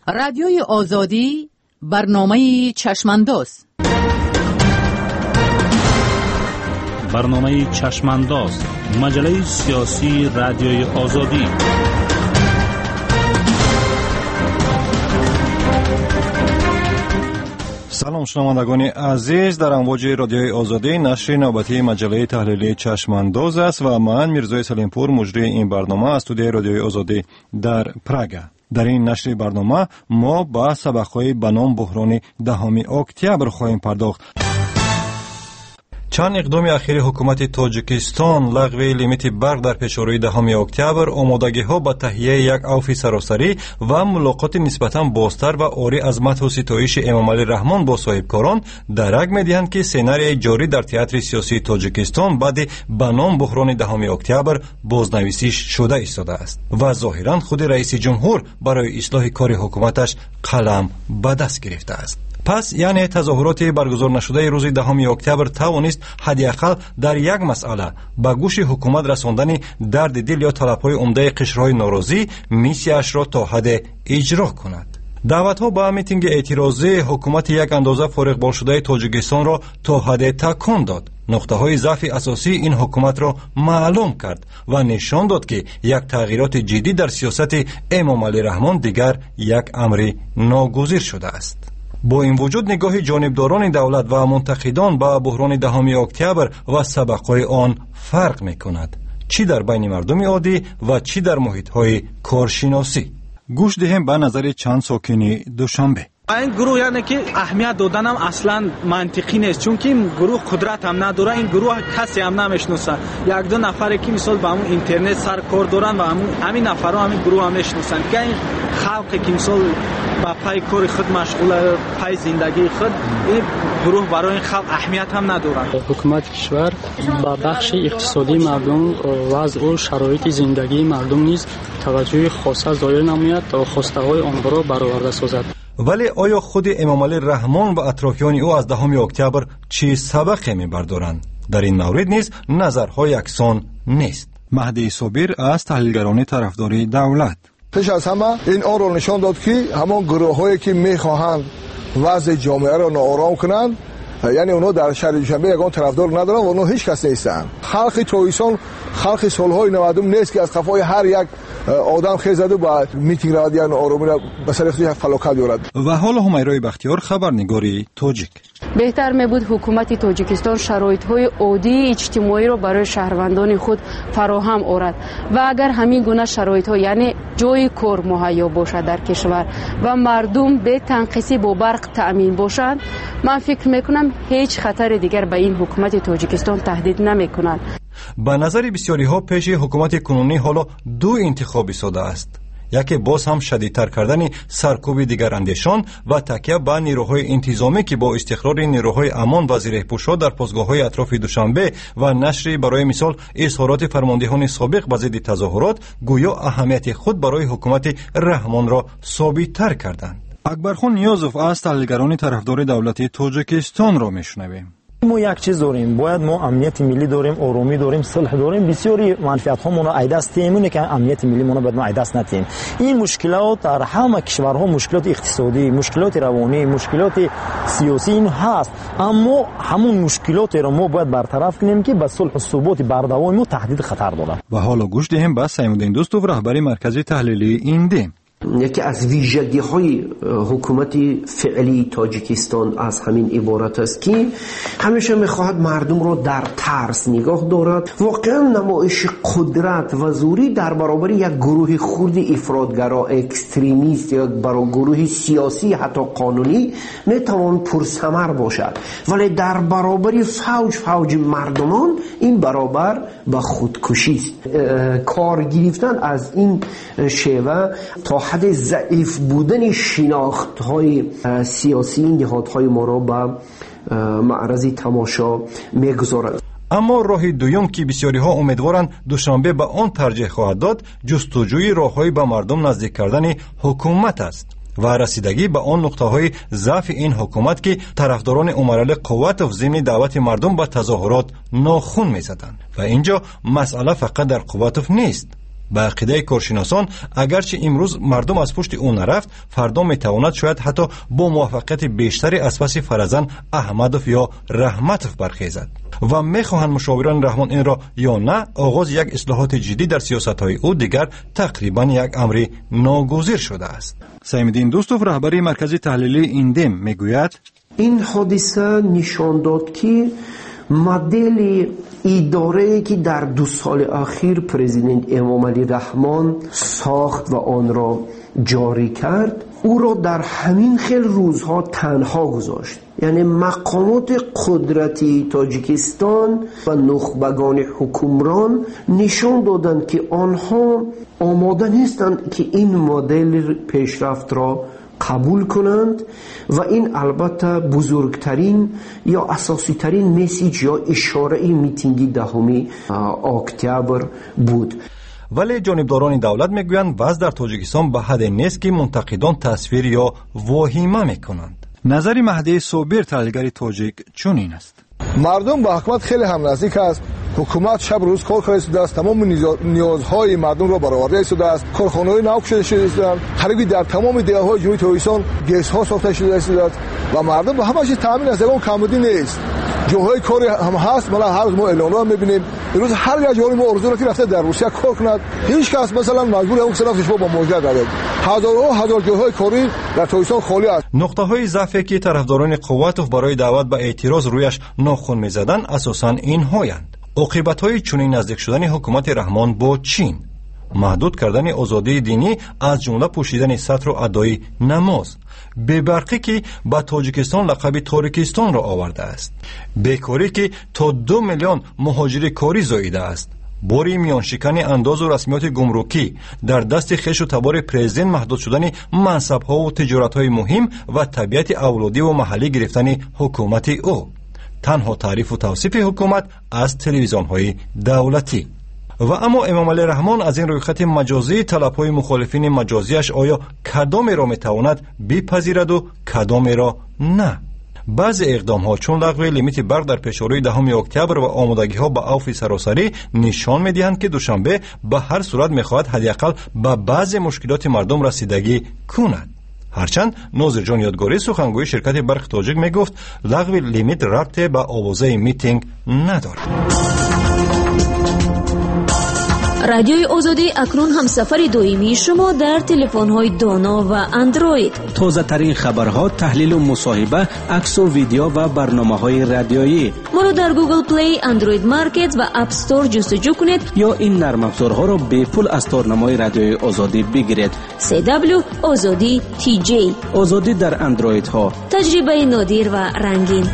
رادیوی آزادی برنامه چشمانداز. برنامه چشمانداز، مجله سیاسی رادیوی آزادی. سلام شنوندگان عزیز، در امواج رادیوی آزادی نشر نوبتی مجله تحلیلی چشمانداز است و من میرزای سلیمپور مجری این برنامه از استودیوی رادیوی آزادی در پراگ. در این نشر برنامه ما با سبق‌های به نام بحران 10 اکتبر خواهیم پرداخت. چند اقدام اخیر حکومت تاجیکستان لغو لیمیت برق در پیشروی 10 اکتبر، آمادگی‌ها به تهیه یک عفو سراسری و ملاقات نسبتاً بازتر و عاری از مدح و ستایش امامعلی رحمان با صاحبکاران درک می‌دهند که سناریوی جاری در تئاتر سیاسی تاجیکستان بعد به نام بحران 10 اکتبر بازنویسی شده ایستاده است و ظاهراً خود رئیس جمهور برای اصلاح کار حکومتش قلم به دست گرفته است. پس یعنی تظاهرات برگزار نشده روز 10 اکتبر توانست حداقل در یک مسئله به گوش حکومت رساندن درد دل یا طلب‌های عمده قشرهای ناراضی میسیاش را تا حد اجرا کند. دعوت‌ها به میتینگ اعتراضی حکومت یک اندازه فارغ بال شده تاجیکستان را تا حد تکان داد. نقطه‌های ضعف اساسی این حکومت را معلوم کرد و نشان داد که یک تغییرات جدی در سیاست امامعلی رحمان دیگر یک امر ناگزیر شده است. با این وجود نگاه جانبداران دولت و منتقدان به بحران 10 اکتبر و سبق‌های آن فرق می‌کند، چی در بین مردم عادی و چی در محیط‌های کارشناسی. گوش دهیم به نظر چند ساکن دوشنبه. این گروه یعنی که اهمیت دادن هم اصلا منطقی نیست، چون که این گروه قدرت هم نداره. این گروه کسی هم نمیشناسه. یک دو نفره که مثلا با همون اینترنت سر کار دارن و همین نفرها همین گروه هم میشناسن که این خلقی که مثلا با پای کار خود مشغوله، پای زندگی خود، این گروه برای این خلق اهمیت هم ندارن. حکومت کشور با بخش اقتصادی مردم وضع و شرایط زندگی مردم نیز توجه خاصه ظاهر نماید تا خواسته های آنها را برآورده سازد. ولی آیا خود امامعلی رحمان و اطرافیان او از 10 اکتبر چی سبقی می‌بردارند؟ در این مورد نیز نظرها یکسان نیست. مهدی صابر از تحلیلگران طرفداری دولت: پیش از همه این آن را نشان داد که همان گروه‌هایی که می‌خواهند وضع جامعه را ناآرام کنند، یعنی اونا در شهر دوشنبه یگان طرفدار ندارن و اونا هیچ کس نیستن. خلق تویسان خلق سالهای 90 نیست که از قفای هر یک آدم خیز زده با میتینگ را دیان آرامی را به سر اختیار فلاکت بیارد. و حالا همیرای بختیار، خبرنگاری تاجیک: بهتر میبود حکومت تاجیکستان شرایط‌های عادی اجتماعی را برای شهروندان خود فراهم آورد و اگر همین گونه شرایط‌ها یعنی جای کار مهیا باشد در کشور و مردم به تنقیصی با برق تأمین باشند، من فکر میکنم هیچ خطر دیگر به این حکومت تاجیکستان تهدید نمیکنند. به نظر بسیاری ها پیش حکومت کنونی حالا دو انتخاب ایستاده است: یکی باز هم شدیدتر کردن سرکوب دیگر اندیشان و تکیه به نیروهای انتظامی که با استقرار نیروهای امان و زیرپوش‌ها در پاسگاه‌های اطراف دوشنبه و نشر برای مثال اظهارات فرماندهان سابق به ضد تظاهرات گویا اهمیت خود برای حکومت رحمان را ثابت‌تر کردند. اکبرخان نیازوف از تحلیلگران طرفدار دولت تاجیکستان را میشنویم. ما یک چیز داریم، باید ما امنیت ملی داریم، آرامی داریم، صلح داریم، بسیاری منفعت ها ما را ایدست تیمونه که امنیت ملی ما را باید ما ایدست نتیم. این مشکلات در همه کشورها، مشکلات اقتصادی، مشکلات روانی، مشکلات سیاسی این هست، اما همون مشکلات را ما باید برطرف کنیم که به صلح و ثبات بردوام ما تهدید خطر دارد. و حالا گوش دهیم به سیمودین دوستوف، رهبر مرکز تحلیلی ایندیم. یکی از ویژگی‌های حکومت فعلی تاجیکستان از همین عبارت است که همیشه می‌خواهد مردم را در ترس نگاه دارد. واقعا نمایش قدرت و زوری در برابر یک گروه خرد افراطگرا، اکستریمیست یا برای گروه سیاسی حتی قانونی میتوان پرثمر باشد، ولی در برابر فوج مردمان این برابر به خودکشی است. کار گرفتن از این شیوه تا حد ضعیف بودن شناخت‌های سیاسی نهادهای ما را به معرض تماشا میگذارد. اما راه دوم که بسیاری ها امیدوارند دوشنبه به آن ترجیح خواهد داد، جستجوی راه‌های به مردم نزدیک کردن حکومت است و رسیدگی به آن نقطه‌های ضعف این حکومت که طرفداران امرال قوت و ضمن دعوت مردم به تظاهرات ناخون می‌زدند. و اینجا مسئله فقط در قوت نیست، به عقیده کارشناسان اگرچه امروز مردم از پشت او نرفت، فردا میتواند شاید حتی با موفقیت بیشتری از پس فرزند احمدوف یا رحمتوف برخیزد و میخواهند مشاوران رحمان این را یا نه، آغاز یک اصلاحات جدی در سیاست‌های او دیگر تقریبا یک امر ناگزیر شده است. سیم‌الدین دوستوف رهبری مرکز تحلیلی ایندم میگوید این حادثه نشان داد که مدل اداره‌ای که در 2 سال اخیر پرزیدنت امام علی رحمان ساخت و آن را جاری کرد، او را در همین خیل روزها تنها گذاشت. یعنی مقامات قدرتی تاجیکستان و نخبگان حکمران نشان دادند که آنها آماده نیستند که این مدل پیشرفت را قبول کنند و این البته بزرگترین یا اساسی ترین مسیج یا اشاره میتینگ 10 اکتبر بود. ولی جانبداران دولت میگویند وضع در تاجیکستان به حد نیست که منتقدان تصویر یا واهمه میکنند. نظر مهدی صابر تحلیلگر تاجیک چنین است: مردم با حکومت خیلی هم نزدیک است. حکومت شب روز کار کرده است، تمام نیازهای مردم را برآورده شده است. کارخانه‌های نو شده است، قریبی در تمام دیه‌های جنوبی تاجیکستان گیس‌ها ساخته شده است و مردم به همه چیز تامین است. اون کمبودی نیست. جاهای کاری هم هست. ما هر روز ما اعلانات می‌بینیم. امروز هر یک جایی ما آرزو داریم که رفته در روسیه کار کند. هیچ کس مثلا مجبور اون طرفش با مواجهه نبود. هزار جاهای کاری در تاجیکستان خالی است. نقطه‌های ضعفی که طرفداران قوتوف برای دعوت به اعتراض رویش ناخن می‌زدند اساساً این‌هایند: عاقبت‌های چنین نزدیک شدن حکومت رحمان با چین، محدود کردن آزادی دینی از جمله پوشیدن سطر و ادای نماز، بی‌برقی که به تاجیکستان لقب تاریکستان را آورده است، بیکاری که تا 2 میلیون مهاجر کاری زاییده است، باری میانشکن انداز و رسمیات گمرکی، در دست خویش و تبار پرزیدنت محدود شدن منصب‌ها و تجارت‌های مهم و طبیعت اولادی و محلی گرفتن حکومت او. تنها تعریف و توصیف حکومت از تلویزیون‌های دولتی. و اما امام علی رحمان از این رویخط مجازی طلب‌های مخالفین مجازیش آیا کدام را میتواند بپذیرد و کدام را نه؟ بعضی اقدام‌ها چون لغو لیمیت برق در پیشروی 10 اکتبر و آمادگی‌ها به عفو سراسری نشان می‌دهند که دوشنبه به هر صورت می‌خواهد حداقل به بعضی مشکلات مردم رسیدگی کند. هرچند ناظر جان یادگاری سخنگوی شرکت برق تاجیک میگفت لغو لیمیت ربطی به آوازه میتینگ ندارد. رادیوی آزادی اکنون هم سفر دائمی شما در تلفن‌های دانا و اندروید. تازه ترین خبرها، تحلیل و مصاحبه، عکس و ویدیو و برنامه‌های رادیویی. ما رو در گوگل پلی، اندروید مارکت و اپ استور جستجو کنید یا این نرم افزارها را به پول از تارنمای رادیوی آزادی بگیرید. CW آزادی TJ. آزادی در اندروید ها. تجربه نادر و رنگین.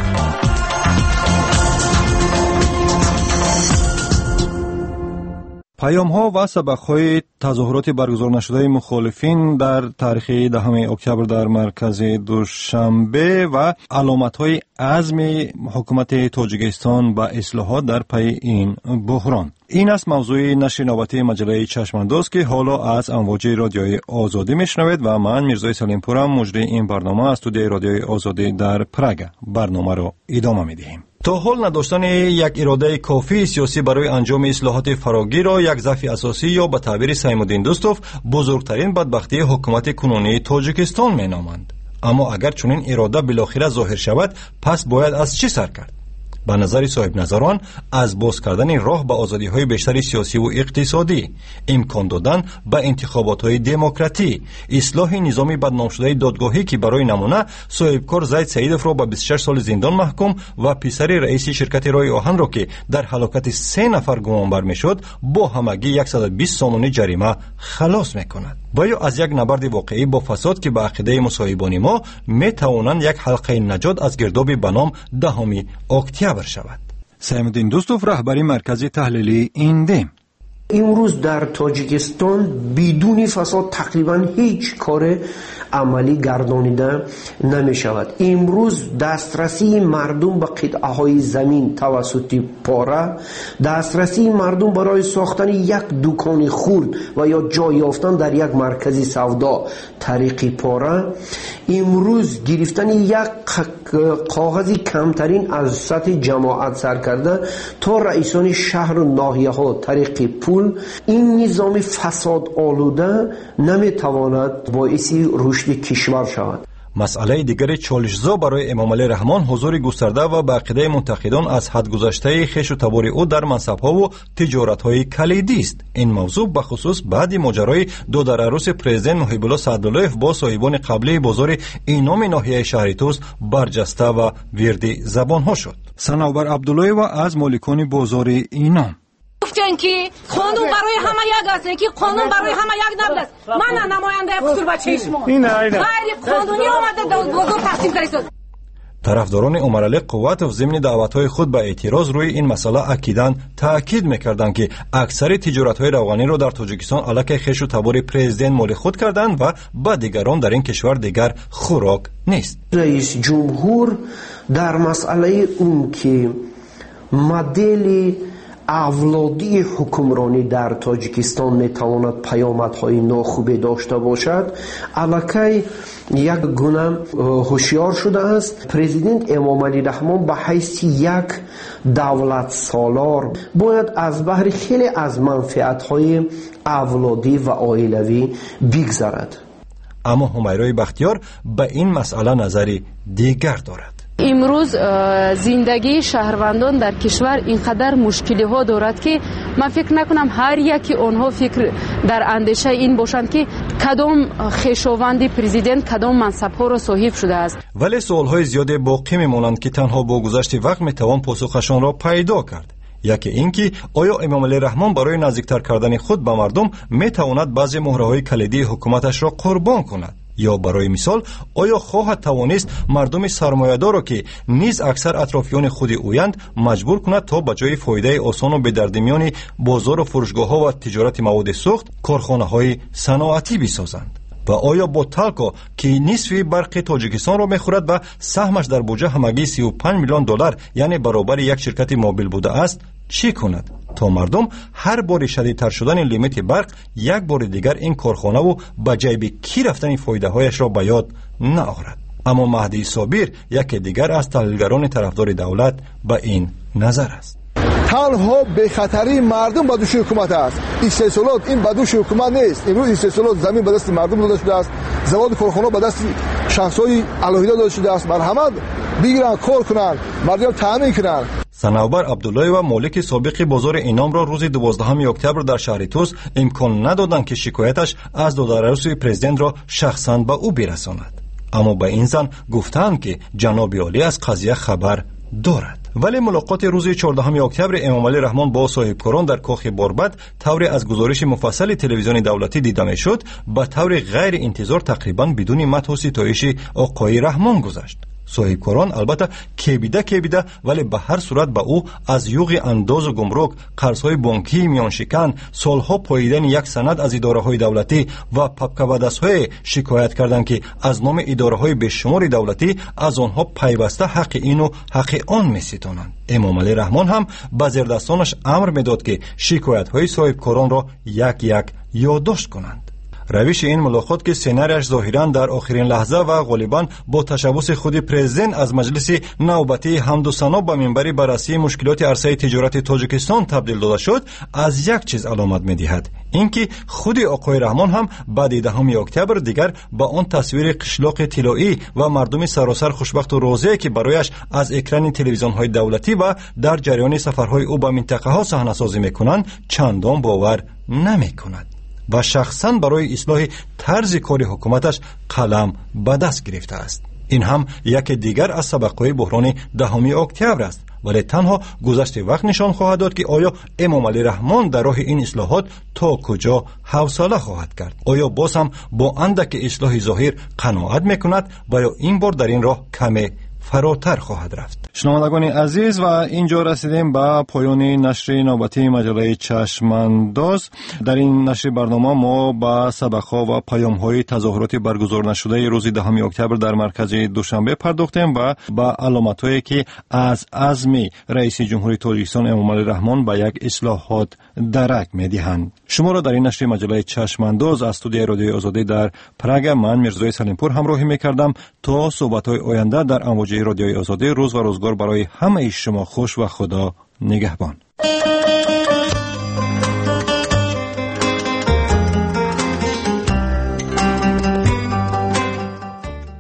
پیام‌ها و سبق‌های تظاهرات برگزار نشده مخالفین در تاریخ 10 اکتبر در مرکز دوشنبه و علامت‌های عزم حکومت تاجیکستان به اصلاحات در پی این بحران. این است موضوع نشر نوبتی مجله چشمانداز که حالا از امواج رادیوی آزادی میشنوید و من میرزا سلیم پورم مجری این برنامه از استودیوی رادیوی آزادی در پراگ برنامه را ادامه میدهیم. تا حال نداشتن یک اراده کافی سیاسی برای انجام اصلاحات فراگیر را یک ضعف اساسی یا به تعبیر سیم‌الدین دوستوف بزرگترین بدبختی حکومت کنونی تاجیکستان مینامند. اما اگر چنین اراده بالاخره ظاهر شود پس باید از چی سر کرد؟ به نظر صاحب نظران از باز کردن راه به آزادی‌های بیشتر سیاسی و اقتصادی، امکان دادن به انتخابات‌های دموکراتی، اصلاح نظام بدنام شده دادگاهی که برای نمونه صاحبکار زید سعیدوف را به 26 سال زندان محکوم و پسر رئیس شرکت رای آهن را که در هلاکت 3 نفر گمانبر میشد با همگی 120 سامانه جریمه خلاص میکند. باید از یک نبرد واقعی با فساد که به عقیده مصاحبان ما میتوانند یک حلقه نجات از گرداب به نام 10 اکتبر شود. سیم‌الدین دوستوف رهبری مرکز تحلیلی ایندم: امروز در تاجیکستان بدون فساد تقریبا هیچ کار عملی گردانیده نمی شود. امروز دسترسی مردم به قطعه های زمین توسط پاره، دسترسی مردم برای ساختن یک دکان خرد و یا جای یافتن در یک مرکز سودا طریق پاره، امروز گرفتن یک کاغذی کمترین از سطح جماعت سر کرده تا رئیسان شهر و ناحیه ها طریق پول، این نظام فساد آلوده نمیتواند باعث رشد کشور شود. مسئله دیگر چالشزا برای امام علی رحمان حضور گسترده و به عقیده منتقدان از حد گذشته خویش و تبار او در منصب‌ها و تجارت‌های کلیدی است. این موضوع به خصوص بعد ماجرای دو در عروس پرزیدنت محب الله سعداللهیف با صاحبان قبلی بازار اینام ناحیه شهر توس برجسته و ویردی زبان‌ها شد. صنوبر عبدالله و از مالکان بازار اینام گفتن که قانون برای همه یک است، که قانون برای همه یک نبود است. من نماینده فصول بچه شما غیر قانونی آمده بازار تقسیم کردید. طرفداران عمر علی قوتوف ضمن دعوت‌های خود به اعتراض روی این مسئله اکیداً تاکید می‌کردند که اکثر تجارت‌های روغنی را در تاجیکستان علیه خویش و تبار پرزیدنت مال خود کردند و به دیگران در این کشور دیگر خوراک نیست. رئیس جمهور در مسئله اون که مدل اولادی حکمرانی در تاجیکستان میتواند پیامدهای ناخوبی داشته باشد، الکی یک گونه هوشیار شده است. پرزیدنت امام علی رحمان به حیث یک دولت سالار باید از بهر خیلی از منفعت‌های اولادی و عائلوی بگذرد. اما همیرای بختیار به این مسئله نظری دیگر دارد. امروز زندگی شهروندان در کشور اینقدر مشکلی ها دارد که من فکر نکنم هر یکی آنها فکر در اندیشه این باشند که کدام خویشاوند پرزیدنت کدام منصب ها را صاحب شده است. ولی سوال های زیاد باقی میمانند که تنها با گذشت وقت میتوان پاسخشان را پیدا کرد. یکی اینکه آیا امام علی رحمان برای نزدیکتر کردن خود به مردم میتواند بعضی مهره های کلیدی حکومتش را قربان کند؟ یا برای مثال آیا خواهد توانست مردم سرمایه‌دار را که نیز اکثر اطرافیان خود اویند مجبور کند تا به جای فایده آسان و به درد میان بازار و فروشگاه‌ها و تجارت مواد سوخت کارخانه‌های صنعتی بسازند؟ و آیا با تالکو که نصف برق تاجیکستان را می‌خورد و سهمش در بودجه همگی 35 میلیون دلار یعنی برابر یک شرکت موبیل بوده است چی کند تا مردم هر بار شدیدتر شدن لیمیت برق یک بار دیگر این کارخانه و به جیب کی رفتن فایده هایش را به یاد نآورد؟ اما مهدی صابر یکی دیگر از تحلیلگران طرفدار دولت به این نظر است. تنها به خطری مردم به دوش حکومت است. استحصالات این به دوش حکومت نیست. امروز استحصالات زمین به دست مردم داده شده است، زواد کارخانه به دست شخص‌های علاهیده داده شده است. مرحمت بگیرن کار کنن، مردم تامین کنن. صنوبر عبدالله و مالک سابق بازار اینام را روز 12 اکتبر در شهر توس امکان ندادند که شکایتش از دو در عروس پرزیدنت را شخصاً به او برساند. اما به این زن گفتند که جناب عالی از قضیه خبر دارد. ولی ملاقات روز 14 اکتبر امام علی رحمان با صاحبکاران در کاخ باربد طوری از گزارش مفصل تلویزیون دولتی دیده میشد به طور غیر انتظار تقریبا بدون مدح و ستایش آقای رحمان گذشت. صاحبکاران البته کیبیده ولی به هر صورت به او از یوغ انداز و گمرک، قرضهای بانکی میان شکن، سالها پاییدن یک سند از اداره‌های دولتی و پپکبدس‌های شکایت کردند که از نام اداره‌های بیشمار دولتی از آنها پیوسته حق این و حق آن می‌ستانند. امام علی رحمان هم به زیردستانش امر میداد که شکایت‌های صاحبکاران را یک یک یادداشت کنند. روش این ملاقات که سناریوش ظاهراً در آخرین لحظه و غالباً با تشبث خود پرزیدنت از مجلس نوبتی حمد و ثنا به منبر بررسی مشکلات عرصه تجارت تاجیکستان تبدیل داده شد از یک چیز علامت می‌دهد، اینکه خود آقای رحمان هم بعد 10 اکتبر دیگر با آن تصویر قشلاق طلایی و مردم سراسر خوشبخت و راضی که برایش از اکران تلویزیون‌های دولتی و در جریان سفرهای او به منطقه‌ها صحنه‌سازی می‌کنند چندان باور نمی‌کند و شخصاً برای اصلاح طرز کار حکومتش قلم به دست گرفته است. این هم یک دیگر از سبقهای بحران 10 اکتبر است، ولی تنها گذشت وقت نشان خواهد داد که آیا امام علی رحمان در راه این اصلاحات تا کجا حوصله خواهد کرد. آیا باز هم با اندک اصلاح ظاهر قناعت میکند و یا این بار در این راه کمی فراتر خواهد رفت. شنوندگان عزیز، و اینجا رسیدیم به پایان نشر نوبتی مجله چشمانداز. در این نشر برنامه ما به سبق‌ها و پیام‌های تظاهرات برگزار نشده روز 10 اکتبر در مرکز دوشنبه پرداختیم و به علامت‌هایی که از عزم رئیس جمهوری تاجیکستان امامعلی رحمان به یک اصلاحات درک می‌دهند. شما را در این نشر مجله چشمانداز از استودیوی رادیوی آزادی در پراگ من میرزای سلیمپور همراهی می‌کردم. تا صحبت‌های آینده در امواج رادیوی آزادی، روز و روزگار برای همه شما خوش و خدا نگهبان.